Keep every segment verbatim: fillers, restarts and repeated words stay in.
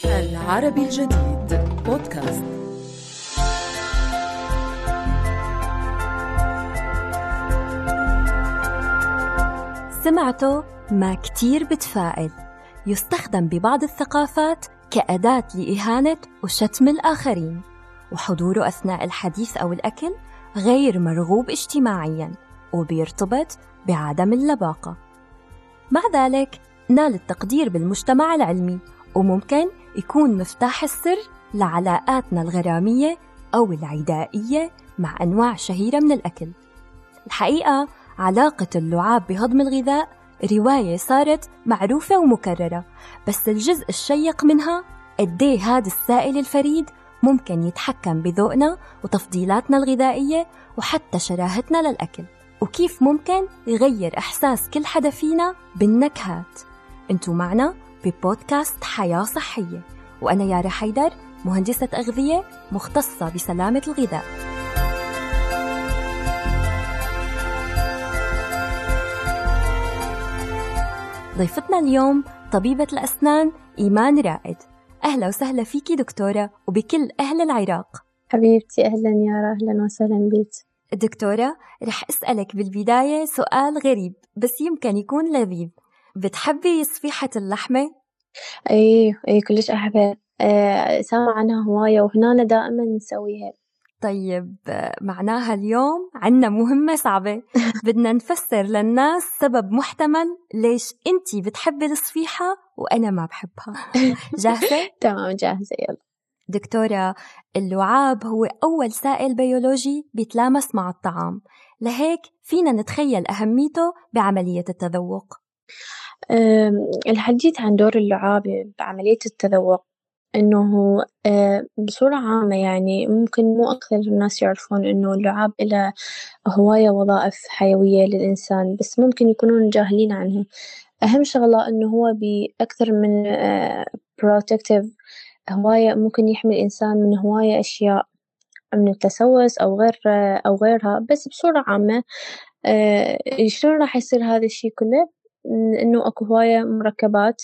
العربي الجديد بودكاست. سمعته ما كتير بتفائل، يستخدم ببعض الثقافات كأداة لإهانة وشتم الآخرين، وحضوره أثناء الحديث أو الأكل غير مرغوب اجتماعياً وبيرتبط بعدم اللباقة. مع ذلك نال التقدير بالمجتمع العلمي، وممكن يكون مفتاح السر لعلاقاتنا الغرامية أو العدائية مع أنواع شهيرة من الأكل. الحقيقة علاقة اللعاب بهضم الغذاء رواية صارت معروفة ومكررة، بس الجزء الشيق منها قديه هذا السائل الفريد ممكن يتحكم بذوقنا وتفضيلاتنا الغذائية وحتى شراهتنا للأكل، وكيف ممكن يغير إحساس كل حدا فينا بالنكهات. انتو معنا ببودكاست حياة صحية، وأنا يارا حيدر، مهندسة أغذية مختصة بسلامة الغذاء. ضيفتنا اليوم طبيبة الأسنان إيمان رائد. أهلا وسهلا فيكي دكتورة، وبكل أهل العراق. حبيبتي أهلا يارا، أهلا وسهلا بيك. الدكتورة رح أسألك بالبداية سؤال غريب بس يمكن يكون لذيذ. بتحبي صفيحة اللحمة؟ أي أي كلش أحبها، أه سامع عنها هواية وهنا دائما نسويها. طيب معناها اليوم عنا مهمة صعبة. بدنا نفسر للناس سبب محتمل ليش أنتي بتحبي الصفيحة وأنا ما بحبها. جاهزة؟ تمام جاهزة، يلا. دكتورة، اللعاب هو أول سائل بيولوجي بيتلامس مع الطعام، لهيك فينا نتخيل أهميته بعملية التذوق. الحديث عن دور اللعاب بعملية التذوق إنه بصورة عامة، يعني ممكن مو أكثر الناس يعرفون إنه اللعاب له هواية وظائف حيوية للإنسان، بس ممكن يكونون جاهلين عنها. أهم شغلة إنه هو بأكثر من protective هواية، ممكن يحمي الإنسان من هواية أشياء، من التسوس أو غير أو غيرها. بس بصورة عامة شلون راح يصير هذا الشيء كله؟ إنه أكو هواية مركبات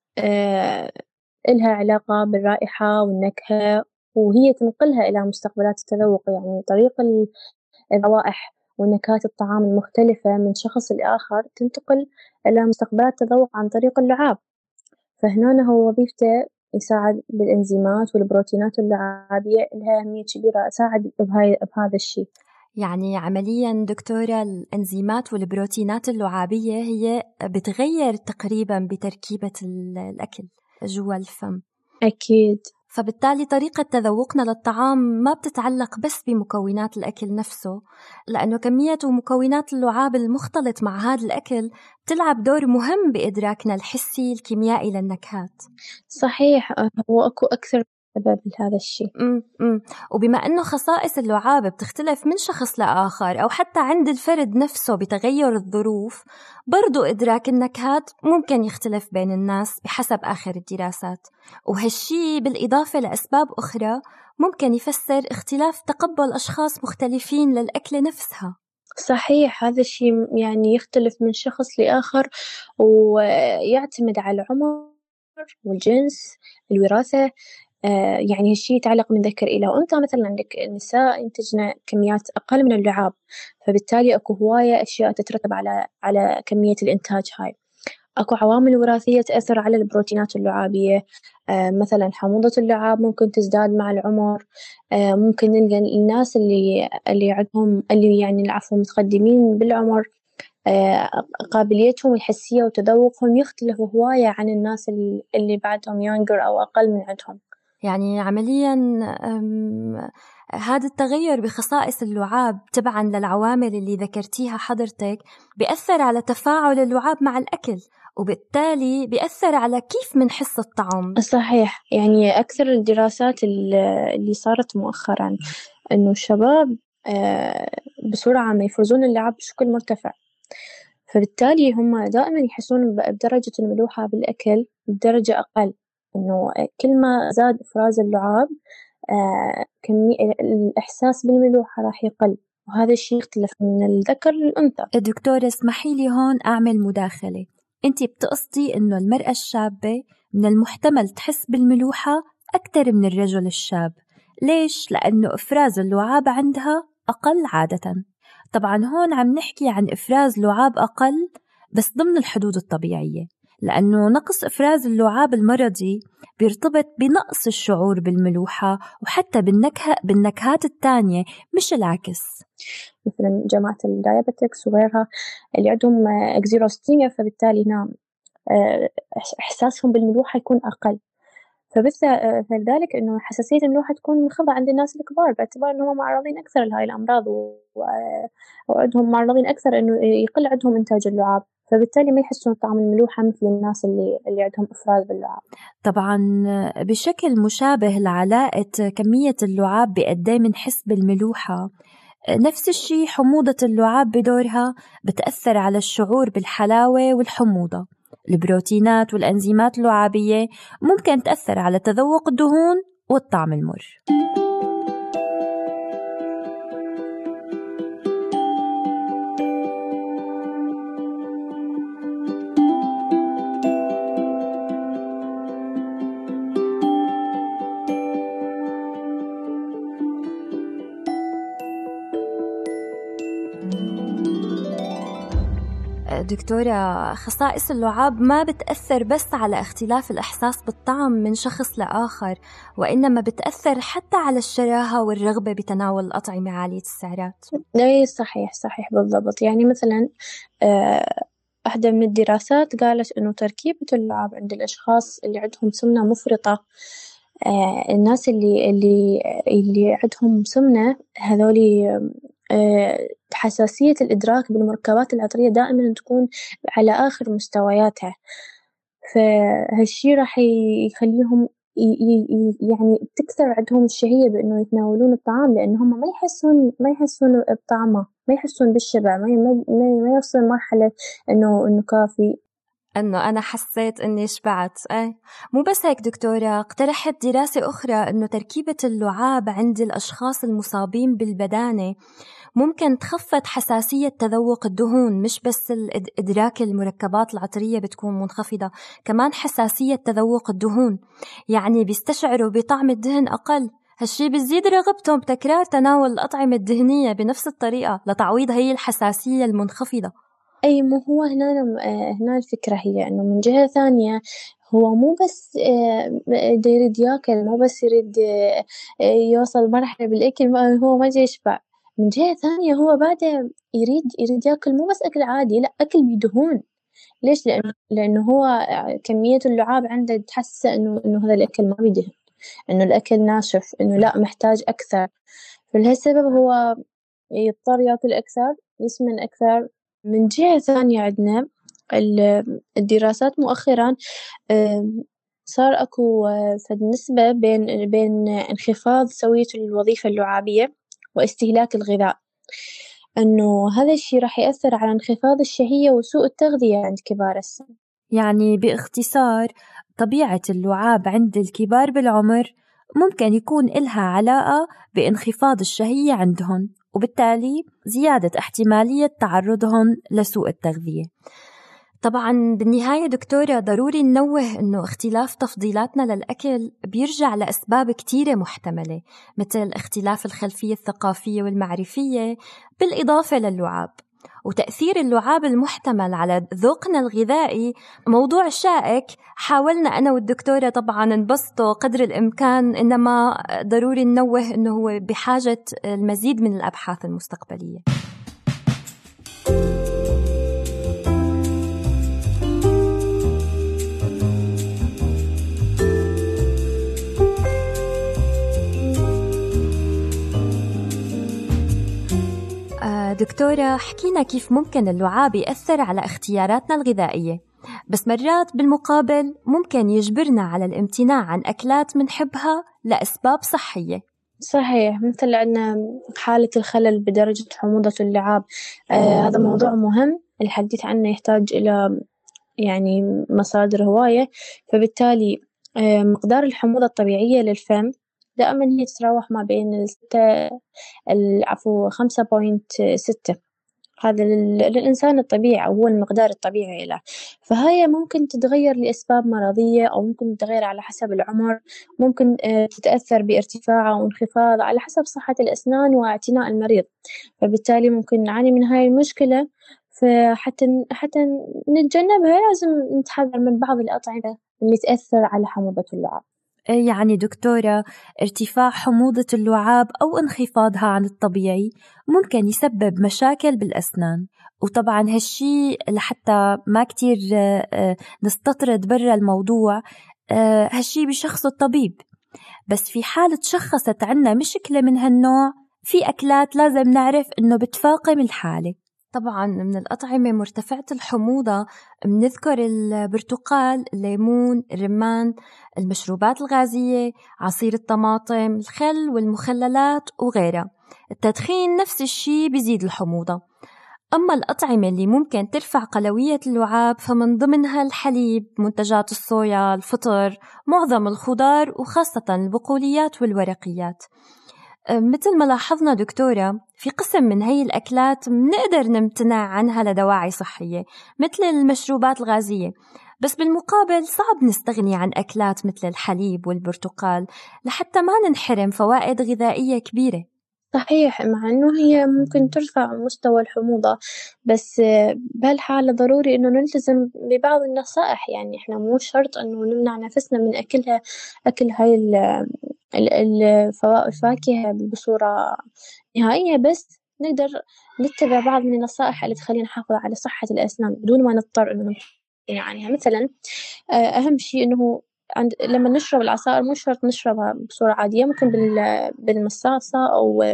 إلها علاقة بالرائحة والنكهة، وهي تنقلها إلى مستقبلات التذوق، يعني طريق الروائح ونكهات الطعام المختلفة من شخص لآخر تنتقل إلى مستقبلات التذوق عن طريق اللعاب. فهنا هو وظيفته يساعد بالإنزيمات والبروتينات اللعابية، لها أهمية كبيرة، أساعد بهاي بهذا الشيء. يعني عملياً دكتورة، الإنزيمات والبروتينات اللعابية هي بتغير تقريباً بتركيبة الأكل جوا الفم. أكيد. فبالتالي طريقة تذوقنا للطعام ما بتتعلق بس بمكونات الأكل نفسه، لأنه كمية ومكونات اللعاب المختلط مع هذا الأكل تلعب دور مهم بإدراكنا الحسي الكيميائي للنكهات. صحيح، هو أكو أكثر سبب لهذا الشيء. امم وبما أنه خصائص اللعاب بتختلف من شخص لآخر أو حتى عند الفرد نفسه بتغير الظروف، برضو إدراك النكهات ممكن يختلف بين الناس بحسب آخر الدراسات، وهالشي بالإضافة لأسباب أخرى ممكن يفسر اختلاف تقبل أشخاص مختلفين للأكل نفسها. صحيح، هذا الشيء يعني يختلف من شخص لآخر، ويعتمد على العمر والجنس، الوراثة. آه يعني هالشي يتعلق من ذكر إلى أنثى. مثلا عندك النساء ينتجن كميات أقل من اللعاب، فبالتالي أكو هواية أشياء تترتب على على كمية الإنتاج هاي. أكو عوامل وراثية تأثر على البروتينات اللعابية، آه مثلا حموضة اللعاب ممكن تزداد مع العمر. آه ممكن نلقى الناس اللي اللي عندهم اللي يعني العفو متقدمين بالعمر، آه قابليتهم الحسية وتذوقهم يختلف هواية عن الناس اللي, اللي بعدهم يونجر أو أقل من عندهم. يعني عملياً هذا التغير بخصائص اللعاب تبعاً للعوامل اللي ذكرتيها حضرتك بيأثر على تفاعل اللعاب مع الأكل، وبالتالي بيأثر على كيف منحس الطعم. صحيح، يعني أكثر الدراسات اللي صارت مؤخراً إنه الشباب بصورة عامة يفرزون اللعاب بشكل مرتفع، فبالتالي هم دائماً يحسون بدرجة الملوحة بالأكل بدرجة أقل. إنه كل ما زاد إفراز اللعاب آه كمية الإحساس بالملوحة راح يقل، وهذا الشيء يختلف من الذكر للأنثى. الدكتورة اسمحي لي هون أعمل مداخلة. أنتِ بتقصدي إنه المرأة الشابة من المحتمل تحس بالملوحة أكتر من الرجل الشاب. ليش؟ لأنه إفراز اللعاب عندها أقل عادة. طبعا هون عم نحكي عن إفراز لعاب أقل بس ضمن الحدود الطبيعية، لأنه نقص إفراز اللعاب المرضي بيرتبط بنقص الشعور بالملوحة وحتى بالنكهة بالنكهات التانية مش العكس. مثلا جماعة الدايابيتكس وغيرها اللي عندهم اكزيروستيميا، فبالتالي هنا إحساسهم بالملوحة يكون أقل، فلذلك إنه حساسية الملوحة تكون منخفضة عند الناس الكبار، باعتبار إنهم معرضين أكثر لهاي الأمراض وعندهم معرضين أكثر إنه يقل عندهم إنتاج اللعاب، فبالتالي ما يحسون طعم الملوحة مثل الناس اللي اللي عندهم إفراز باللعاب. طبعا بشكل مشابه لعلاقة كمية اللعاب بقد ايه منحس بالملوحة، نفس الشيء حموضة اللعاب بدورها بتأثر على الشعور بالحلاوة والحموضة. البروتينات والأنزيمات اللعابية ممكن تأثر على تذوق الدهون والطعم المر. دكتورة، خصائص اللعاب ما بتأثر بس على اختلاف الإحساس بالطعم من شخص لآخر، وإنما بتأثر حتى على الشراهة والرغبة بتناول الأطعمة عالية السعرات. لا، صحيح صحيح بالضبط. يعني مثلا واحدة من الدراسات قالت إنه تركيبة اللعاب عند الأشخاص اللي عندهم سمنة مفرطة، آه الناس اللي اللي اللي عندهم سمنة هذولي آه حساسية الإدراك بالمركبات العطرية دائما تكون على آخر مستوياتها، فهالشي راح يخليهم يعني تكثر عندهم الشهية بإنه يتناولون الطعام، لأنهم ما يحسون ما يحسون بطعمه، ما يحسون بالشبع، ما ما ما يوصل مرحلة إنه إنه كافي، إنه أنا حسيت إني شبعت. أي مو بس هيك دكتورة، اقترحت دراسة أخرى إنه تركيبة اللعاب عند الأشخاص المصابين بالبدانة ممكن تخفض حساسية تذوق الدهون، مش بس إدراك المركبات العطرية بتكون منخفضة، كمان حساسية تذوق الدهون، يعني بيستشعروا بطعم الدهن أقل. هالشي بيزيد رغبتهم بتكرار تناول الأطعمة الدهنية بنفس الطريقة لتعويض هي الحساسية المنخفضة. أي مو هو هنا هنا الفكرة هي إنه من جهة ثانية هو مو بس يريد ياكل، مو بس يريد يوصل مرحلة بالأكل ما هو ما جاي يشبع، من جهة ثانية هو بعد يريد يريد ياكل مو بس أكل عادي، لا أكل بدهون. ليش؟ لأنه لأنه هو كمية اللعاب عنده تحسه إنه إنه هذا الأكل ما بدهن، إنه الأكل ناشف، إنه لا محتاج أكثر، فلهالسبب هو يضطر ياكل أكثر، يسمن أكثر. من جهة ثانية عندنا الدراسات مؤخرا صار أكو فد نسبة بين بين انخفاض سوية الوظيفة اللعابية واستهلاك الغذاء، أنه هذا الشيء راح يأثر على انخفاض الشهية وسوء التغذية عند كبار السن. يعني باختصار طبيعة اللعاب عند الكبار بالعمر ممكن يكون إلها علاقة بانخفاض الشهية عندهم، وبالتالي زيادة احتمالية تعرضهم لسوء التغذية. طبعاً بالنهاية دكتورة ضروري ننوه إنه اختلاف تفضيلاتنا للأكل بيرجع لأسباب كتيرة محتملة، مثل اختلاف الخلفية الثقافية والمعرفية بالإضافة للعاب، وتأثير اللعاب المحتمل على ذوقنا الغذائي موضوع شائك. حاولنا أنا والدكتورة طبعاً نبسطه قدر الإمكان، إنما ضروري ننوه إنه هو بحاجة المزيد من الأبحاث المستقبلية. دكتورة، حكينا كيف ممكن اللعاب يأثر على اختياراتنا الغذائية، بس مرات بالمقابل ممكن يجبرنا على الامتناع عن أكلات منحبها لأسباب صحية. صحيح، مثل عندنا حالة الخلل بدرجة حموضة اللعاب، آه هذا موضوع مهم الحديث عنه يحتاج إلى يعني مصادر هواية، فبالتالي آه مقدار الحموضة الطبيعية للفم دائما هي تتراوح ما بين الستة العفو خمسة بوينت ستة، هذا لل للإنسان الطبيعي أو هو المقدار الطبيعي له، فهاي ممكن تتغير لأسباب مرضية أو ممكن تتغير على حسب العمر، ممكن آآ تتأثر بارتفاع أو انخفاض على حسب صحة الأسنان واعتناء المريض، فبالتالي ممكن نعاني من هاي المشكلة، فحتى ن حتى نتجنبها لازم نتحذر من بعض الأطعمة اللي تأثر على حموضة اللعاب. يعني دكتورة، ارتفاع حموضة اللعاب أو انخفاضها عن الطبيعي ممكن يسبب مشاكل بالأسنان، وطبعا هالشي لحتى ما كتير نستطرد برا الموضوع، هالشي بشخص الطبيب. بس في حالة شخصت عنا مشكلة من هالنوع، في أكلات لازم نعرف إنه بتفاقم الحالة. طبعاً من الأطعمة مرتفعة الحموضة بنذكر البرتقال، الليمون، الرمان، المشروبات الغازية، عصير الطماطم، الخل والمخللات وغيرها. التدخين نفس الشي بيزيد الحموضة. أما الأطعمة اللي ممكن ترفع قلوية اللعاب فمن ضمنها الحليب، منتجات الصويا، الفطر، معظم الخضار وخاصة البقوليات والورقيات. مثل ما لاحظنا دكتورة، في قسم من هاي الأكلات منقدر نمتنع عنها لدواعي صحية مثل المشروبات الغازية، بس بالمقابل صعب نستغني عن أكلات مثل الحليب والبرتقال لحتى ما ننحرم فوائد غذائية كبيرة. صحيح، مع إنه هي ممكن ترفع مستوى الحموضة، بس بهالحالة ضروري إنه نلتزم ببعض النصائح، يعني إحنا مو شرط إنه نمنع نفسنا من أكلها أكل هاي ال ال الفوا الفاكهة بصورة نهائية، بس نقدر نتبع بعض من النصائح اللي تخلينا نحافظ على صحة الأسنان بدون ما نضطر إنه نمتنع عنها. مثلًا أهم شي إنه عند لما نشرب العصائر مو شرط نشربها بصورة عادية، ممكن بال بالمصاصة أو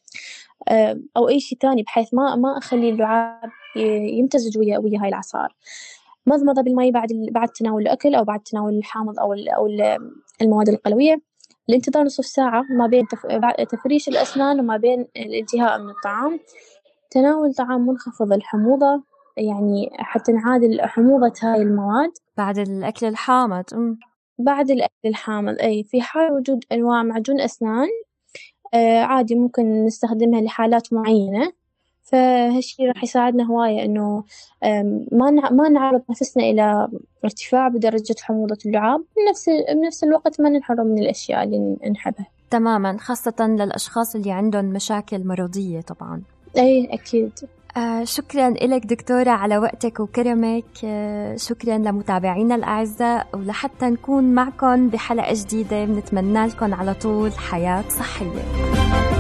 أو أي شي تاني بحيث ما ما أخلي اللعاب يمتزج ويا ويا هاي العصائر. مضمضة بالماء بعد ال بعد تناول الأكل أو بعد تناول الحامض أو ال أو ال المواد القلوية. الانتظار نصف ساعة ما بين تف تفريش الأسنان وما بين الانتهاء من الطعام. تناول طعام منخفض الحموضة، يعني حتى نعادل حموضة هاي المواد بعد الأكل الحامض. م. بعد الأكل الحامض أي في حال وجود أنواع معجون أسنان آه عادي ممكن نستخدمها لحالات معينة، فهالشي راح يساعدنا هواية إنه ما ما نعرض نفسنا إلى ارتفاع بدرجة حموضة اللعاب، بنفس بنفس الوقت ما ننحرم من الأشياء اللي نحبها. تماماً، خاصة للأشخاص اللي عندهم مشاكل مرضية طبعاً. أي أكيد. آه شكراً لك دكتورة على وقتك وكرمك. آه شكراً لمتابعينا الأعزاء، ولحتى نكون معكم بحلقة جديدة بنتمنى لكم على طول حياة صحية.